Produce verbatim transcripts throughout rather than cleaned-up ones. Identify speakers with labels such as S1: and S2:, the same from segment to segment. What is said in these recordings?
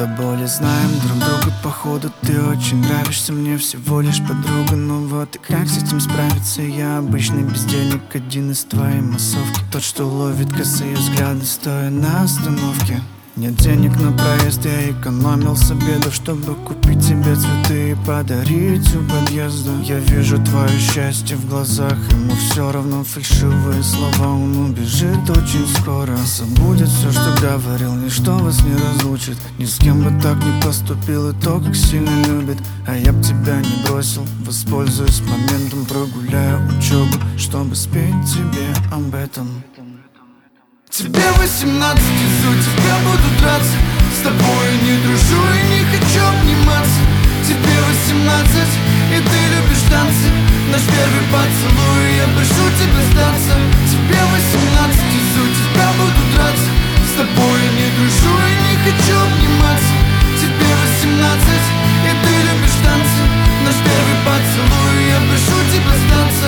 S1: до боли знаем друг друга, походу. Ты очень нравишься мне, всего лишь подруга. Ну вот и как с этим справиться? Я обычный бездельник, один из твоей массовки, тот, что ловит косые взгляды, стоя на остановке. Нет денег на проезд, я экономил с обедов, чтобы купить тебе цветы и подарить у подъезда. Я вижу твое счастье в глазах, ему все равно фальшивые слова. Он убежит очень скоро, забудет все, что говорил, ничто вас не разлучит. Ни с кем бы так не поступил, и то, как сильно любит. А я б тебя не бросил, воспользуюсь моментом, прогуляю учебу, чтобы спеть тебе об этом. Тебе восемнадцать, из-за тебя буду драться, с тобой не дружу и не хочу обниматься. Тебе восемнадцать, и ты любишь танцы, наш первый поцелуй, я прошу тебя сдаться. Тебе восемнадцать, из-за тебя буду драться, с тобой не дружу и не хочу обниматься. Тебе восемнадцать, и ты любишь танцы, наш первый поцелуй, я прошу тебя сдаться.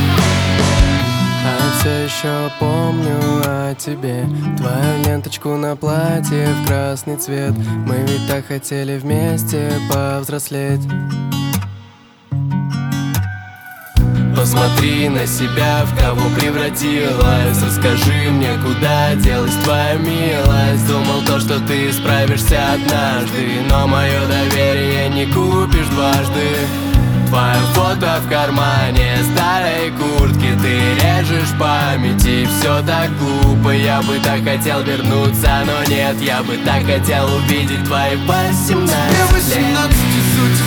S2: А я все еще помню о тебе, твою ленточку на платье в красный цвет. Мы ведь так хотели вместе повзрослеть. Посмотри на себя, в кого превратилась. Расскажи мне, куда делась твоя милость. Думал то, что ты справишься однажды, но мое доверие не купишь дважды. Твое фото в кармане старой куртки, ты режешь память, и все так глупо. Я бы так хотел вернуться, но нет, я бы так хотел увидеть твои восемнадцать лет.
S1: Тебе восемнадцать, и суть